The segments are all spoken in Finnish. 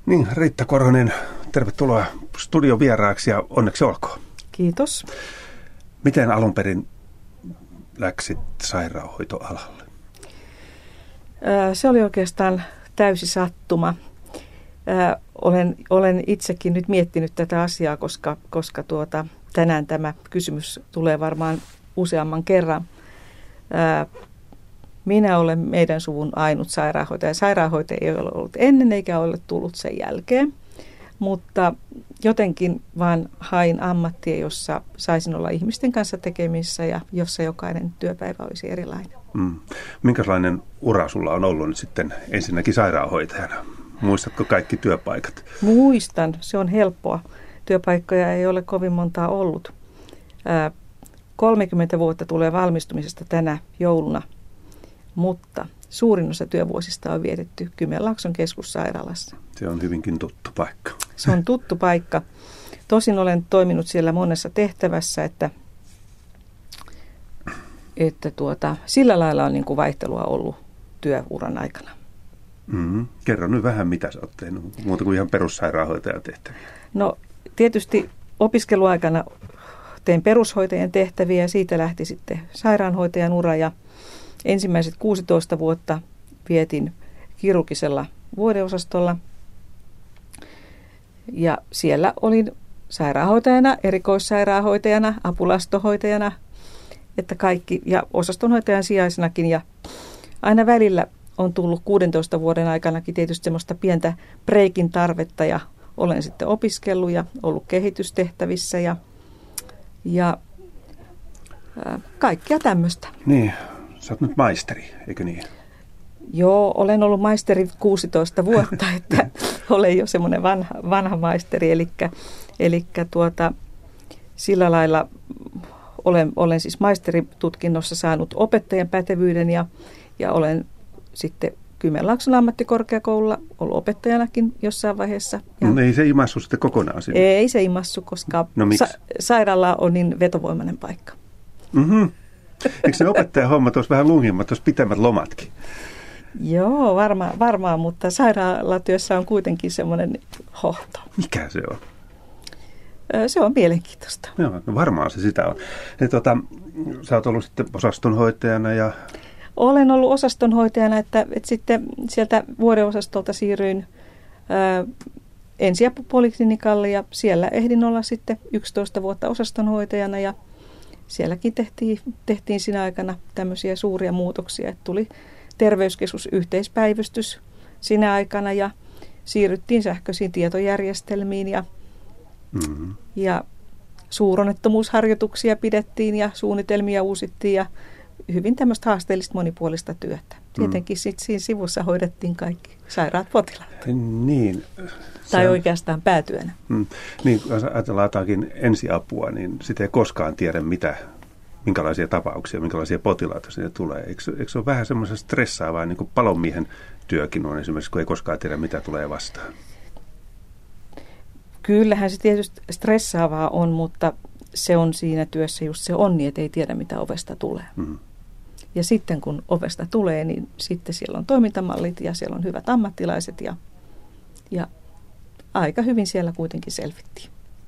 Niin, Riitta Korhonen, tervetuloa studion vieraaksi ja onneksi olkoon. Kiitos. Miten alun perin läksit sairaanhoitoalalle? Se oli oikeastaan täysi sattuma. Olen itsekin nyt miettinyt tätä asiaa, koska tänään tämä kysymys tulee varmaan useamman kerran. Minä olen meidän suvun ainut sairaanhoitaja. Sairaanhoitaja ei ole ollut ennen eikä ole tullut sen jälkeen, mutta jotenkin vaan hain ammattia, jossa saisin olla ihmisten kanssa tekemissä ja jossa jokainen työpäivä olisi erilainen. Minkälainen ura sulla on ollut nyt sitten ensinnäkin sairaanhoitajana? Muistatko kaikki työpaikat? Muistan, se on helppoa. Työpaikkoja ei ole kovin montaa ollut. 30 vuotta tulee valmistumisesta tänä jouluna, mutta suurin osa työvuosista on vietetty Kymenlaakson keskussairaalassa. Se on hyvinkin tuttu paikka. Se on tuttu paikka. Tosin olen toiminut siellä monessa tehtävässä, että sillä lailla on niin kuin vaihtelua ollut työuran aikana. Kerro nyt vähän, mitä sä oot tehnyt, muuta kuin ihan perussairaanhoitajatehtäviä. No tietysti opiskeluaikana tein perushoitajan tehtäviä ja siitä lähti sitten sairaanhoitajan ura ja ensimmäiset 16 vuotta vietin kirurgisella vuodeosastolla ja siellä olin sairaanhoitajana, erikoissairaanhoitajana, apulastohoitajana, että kaikki ja osastonhoitajan sijaisenakin ja aina välillä on tullut 16 vuoden aikanakin tietysti semmoista pientä breikin tarvetta ja olen sitten opiskellut ja ollut kehitystehtävissä ja kaikkea tämmöistä. Niin, sä oot nyt maisteri, eikö niin? Joo, olen ollut maisteri 16 vuotta, että olen jo semmoinen vanha maisteri, eli sillä lailla olen siis maisteritutkinnossa saanut opettajan pätevyyden ja olen sitten Kymenlaakson ammattikorkeakoululla ollut opettajanakin jossain vaiheessa. No ei se imassu sitten kokonaan sinne? Ei se imassu, koska sairaala on niin vetovoimainen paikka. Eikö se opettajan hommat olisi vähän lungimmat, olisi pitemmät lomatkin? Joo, varmaan, mutta sairaalatyössä on kuitenkin semmoinen hohto. Mikä se on? Se on mielenkiintoista. Joo, no varmaan se sitä on. Sä oot ollut sitten osastonhoitajana ja... Olen ollut osastonhoitajana, että sitten sieltä vuodeosastolta siirryin ensiapupoliklinikalle ja siellä ehdin olla sitten 11 vuotta osastonhoitajana ja sielläkin tehtiin siinä aikana tämmöisiä suuria muutoksia, että tuli terveyskeskus-yhteispäivystys siinä aikana ja siirryttiin sähköisiin tietojärjestelmiin ja suuronnettomuusharjoituksia pidettiin ja suunnitelmia uusittiin ja hyvin tämmöistä haasteellista monipuolista työtä. Tietenkin sitten siinä sivussa hoidettiin kaikki sairaat potilaat. Niin. Tai oikeastaan päätyönä. Niin, jos ajatellaan jotakin ensiapua, niin sitä ei koskaan tiedä, minkälaisia tapauksia, minkälaisia potilaita sinne tulee. Eikö se ole vähän semmoista stressaavaa, niin kuin palomiehen työkin on esimerkiksi, kun ei koskaan tiedä, mitä tulee vastaan? Kyllähän se tietysti stressaavaa on, mutta se on siinä työssä just se onni, että ei tiedä, mitä ovesta tulee. Ja sitten kun ovesta tulee, niin sitten siellä on toimintamallit ja siellä on hyvät ammattilaiset ja aika hyvin siellä kuitenkin selvittiin.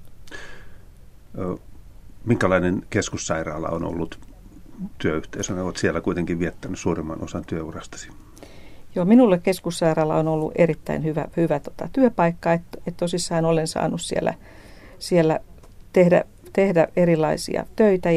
Minkälainen keskussairaala on ollut työyhteisönä? Olet siellä kuitenkin viettänyt suurimman osan työurastasi. Joo, minulle keskussairaala on ollut erittäin hyvä työpaikka, että tosissaan olen saanut siellä tehdä erilaisia töitä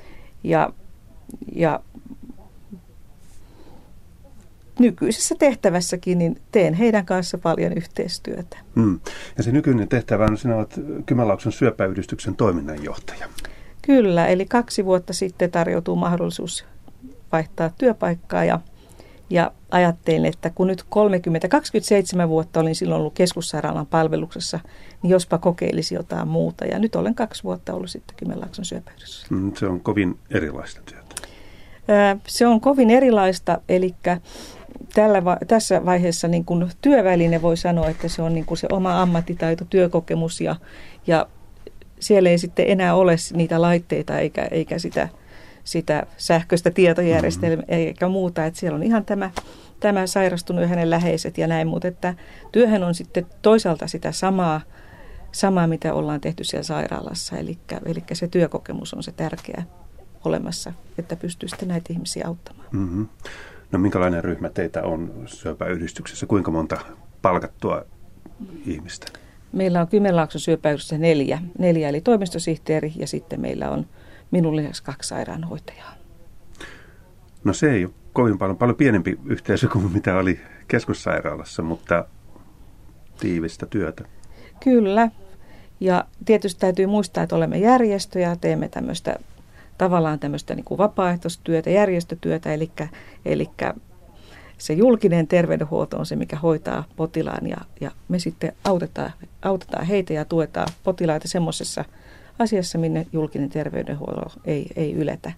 ja nykyisessä tehtävässäkin niin teen heidän kanssa paljon yhteistyötä. Ja se nykyinen tehtävä on, sinä olet Kymenlaakson syöpäyhdistyksen toiminnanjohtaja. Kyllä, eli 2 vuotta sitten tarjoutuu mahdollisuus vaihtaa työpaikkaa ja ajattelin, että kun nyt 27 vuotta olin silloin ollut keskussairaalan palveluksessa, niin jospa kokeilisi jotain muuta. Ja nyt olen 2 vuotta ollut sitten Kymenlaakson syöpäyhdistyksessä. Se on kovin erilaista työtä. Se on kovin erilaista, eli tässä vaiheessa niin kuin työväline voi sanoa, että se on niin kuin se oma ammattitaito, työkokemus ja siellä ei sitten enää ole niitä laitteita eikä sitä sähköistä tietojärjestelmää eikä muuta. Että siellä on ihan tämä sairastunut ja hänen läheiset ja näin, mutta että työhän on sitten toisaalta sitä samaa mitä ollaan tehty siellä sairaalassa, eli se työkokemus on se tärkeä olemassa, että pystyy sitten näitä ihmisiä auttamaan. Mm-hmm. No minkälainen ryhmä teitä on syöpäyhdistyksessä? Kuinka monta palkattua ihmistä? Meillä on Kymenlaakson syöpäyhdistyksessä neljä, eli toimistosihteeri ja sitten meillä on minun lisäksi 2 sairaanhoitajaa. No se ei ole kovin paljon pienempi yhteisö kuin mitä oli keskussairaalassa, mutta tiivistä työtä. Kyllä. Ja tietysti täytyy muistaa, että olemme järjestö ja teemme tavallaan tämmöistä niin kuin vapaaehtoistyötä, järjestötyötä, eli se julkinen terveydenhuolto on se, mikä hoitaa potilaan ja me sitten autetaan heitä ja tuetaan potilaita semmoisessa asiassa, minne julkinen terveydenhuolto ei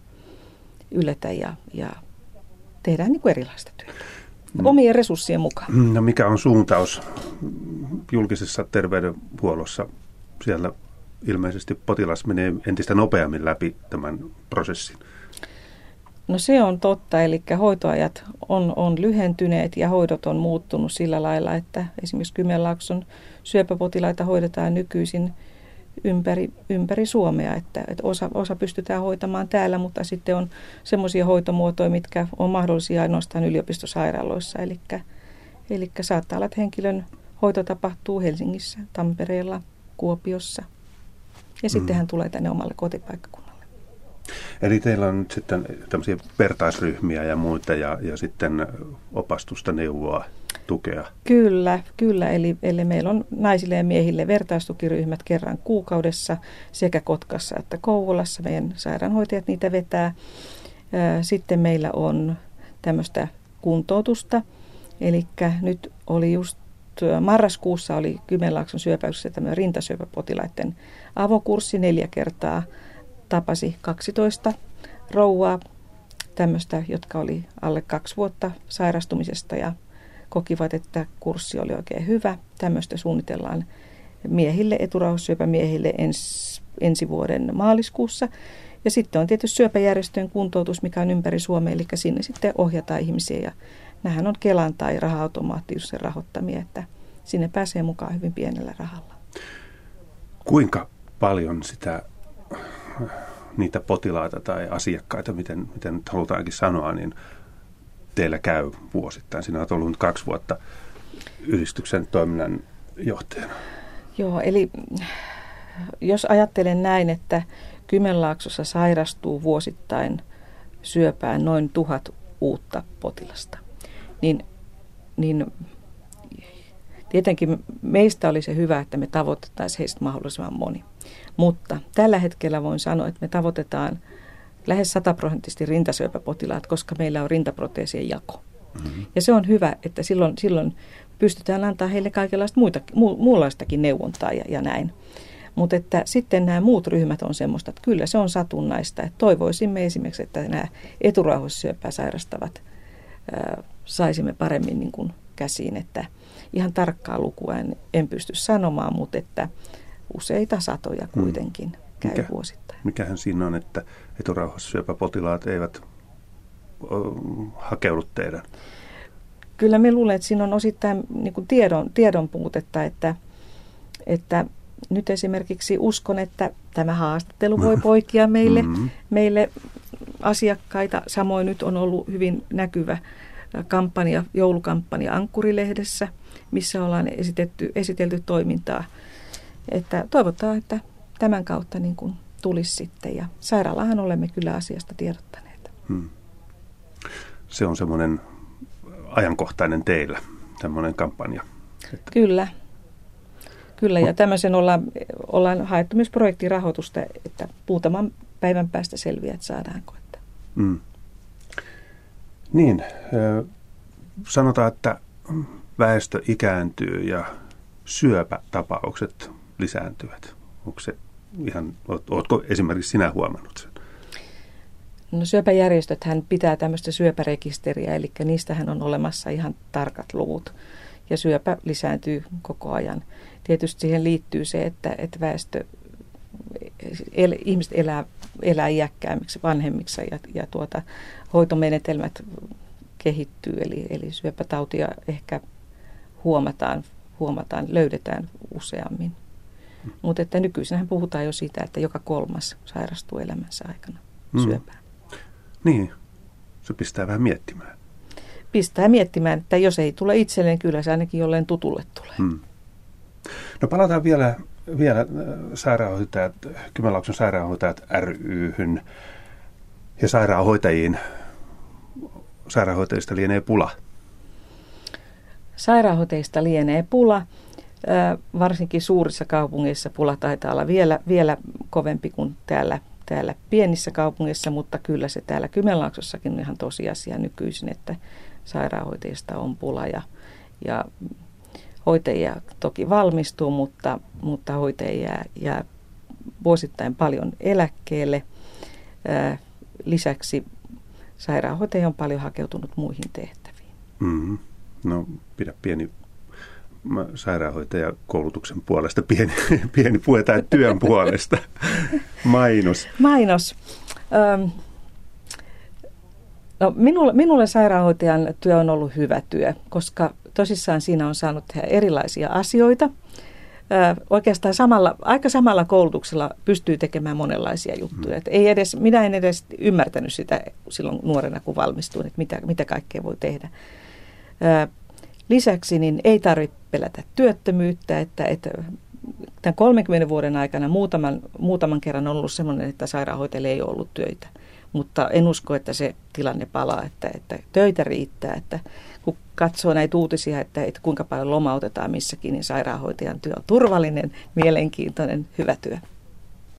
yletä ja tehdään niin kuin erilaista työtä. Omien resurssien mukaan. No mikä on suuntaus julkisessa terveydenhuollossa? Siellä ilmeisesti potilas menee entistä nopeammin läpi tämän prosessin. No se on totta, eli hoitoajat on lyhentyneet ja hoidot on muuttunut sillä lailla, että esimerkiksi Kymenlaakson syöpäpotilaita hoidetaan nykyisin ympäri Suomea, että osa pystytään hoitamaan täällä, mutta sitten on semmoisia hoitomuotoja, mitkä on mahdollisia ainoastaan yliopistosairaaloissa, eli saattaa olla, että henkilön hoito tapahtuu Helsingissä, Tampereella, Kuopiossa ja sitten hän tulee tänne omalle kotipaikkakunnalle. Eli teillä on nyt sitten tämmöisiä vertaisryhmiä ja muita ja sitten opastusta, neuvoa, tukea. Kyllä. Eli meillä on naisille ja miehille vertaistukiryhmät kerran kuukaudessa sekä Kotkassa että Kouvolassa. Meidän sairaanhoitajat niitä vetää. Sitten meillä on tämmöistä kuntoutusta. Eli nyt oli just marraskuussa oli Kymenlaakson syöpäyksissä tämmöinen rintasyöpäpotilaiden avokurssi 4 kertaa. Tapasi 12 rouvaa, tämmöistä, jotka oli alle 2 vuotta sairastumisesta ja kokivat, että kurssi oli oikein hyvä. Tämmöistä suunnitellaan miehille, eturauhassyöpämiehille ensi vuoden maaliskuussa. Ja sitten on tietysti syöpäjärjestöjen kuntoutus, mikä on ympäri Suomea, eli sinne sitten ohjataan ihmisiä. Ja nämähän on Kelan tai raha-automaattiyhdistyksen rahoittamia, että sinne pääsee mukaan hyvin pienellä rahalla. Kuinka paljon niitä potilaita tai asiakkaita, miten nyt halutaankin sanoa, niin teillä käy vuosittain? Sinä olet ollut 2 vuotta yhdistyksen toiminnan johtajana. Joo, eli jos ajattelen näin, että Kymenlaaksossa sairastuu vuosittain syöpään noin 1000 uutta potilasta, niin tietenkin meistä olisi hyvä, että me tavoitettaisiin heistä mahdollisimman moni. Mutta tällä hetkellä voin sanoa, että me tavoitetaan lähes 100% rintasyöpäpotilaat, koska meillä on rintaproteesien jako. Mm-hmm. Ja se on hyvä, että silloin pystytään antaa heille kaikenlaista muunlaistakin neuvontaa ja näin. Mutta että sitten nämä muut ryhmät on semmoista, että kyllä se on satunnaista. Että toivoisimme esimerkiksi, että nämä eturauhassyöpää sairastavat saisimme paremmin niin kuin käsiin, että ihan tarkkaa lukua en pysty sanomaan, mutta että useita satoja kuitenkin käy vuosittain. Mikähän siinä on, että eturauhassyöpäpotilaat eivät hakeudu teidän? Kyllä me luulen, että siinä on osittain niin kuin tiedon puutetta, että nyt esimerkiksi uskon, että tämä haastattelu voi poikia meille asiakkaita. Samoin nyt on ollut hyvin näkyvä joulukampanja Ankkuri-lehdessä, missä ollaan esitelty toimintaa. Että toivotaan, että tämän kautta niin kuin tulisi sitten. Ja sairaalahan olemme kyllä asiasta tiedottaneet. Se on semmoinen ajankohtainen teillä, tämmöinen kampanja. Kyllä, ja tämmöisen ollaan haettu myös projektirahoitusta, että muutaman päivän päästä selviää, että saadaanko. Niin, sanotaan, että väestö ikääntyy ja syöpätapaukset lisääntyvät. Onko se oletko esimerkiksi sinä huomannut sen? No syöpäjärjestöthän pitää tämmöistä syöpärekisteriä, eli niistähän on olemassa ihan tarkat luvut. Ja syöpä lisääntyy koko ajan. Tietysti siihen liittyy se, että ihmiset elää iäkkäämmiksi, vanhemmiksi ja hoitomenetelmät kehittyy, eli syöpätautia ehkä löydetään useammin. Mutta että nykyisinhän puhutaan jo siitä, että joka 3. sairastuu elämänsä aikana syöpään. Niin, se pistää vähän miettimään. Pistää miettimään, että jos ei tule itselleen, kyllä se ainakin jolleen tutulle tulee. No palataan vielä sairaanhoitajat, Kymenlaakson sairaanhoitajat ry:hyn ja sairaanhoitajiin. Sairaanhoitajista lienee pula. Sairaanhoitajista lienee pula. Varsinkin suurissa kaupungeissa pula taitaa olla vielä kovempi kuin täällä pienissä kaupungeissa, mutta kyllä se täällä Kymenlaaksossakin on ihan tosiasia nykyisin, että sairaanhoitajista on pula ja hoitajia toki valmistuu, mutta hoitajia jää vuosittain paljon eläkkeelle. Lisäksi sairaanhoitaja on paljon hakeutunut muihin tehtäviin. Mm-hmm. No pidä pieni sairaanhoitajakoulutuksen puolesta, pieni puhe tai työn puolesta. Mainos. No, minulle sairaanhoitajan työ on ollut hyvä työ, koska tosissaan siinä on saanut tehdä erilaisia asioita. Oikeastaan aika samalla koulutuksella pystyy tekemään monenlaisia juttuja. Minä en edes ymmärtänyt sitä silloin nuorena, kun valmistuin, että mitä kaikkea voi tehdä. Lisäksi niin ei tarvitse pelätä työttömyyttä, että tämän 30 vuoden aikana muutaman kerran on ollut sellainen, että sairaanhoitajille ei ole ollut töitä. Mutta en usko, että se tilanne palaa, että töitä riittää. Että kun katsoo näitä uutisia, että kuinka paljon lomautetaan missäkin, niin sairaanhoitajan työ on turvallinen, mielenkiintoinen, hyvä työ.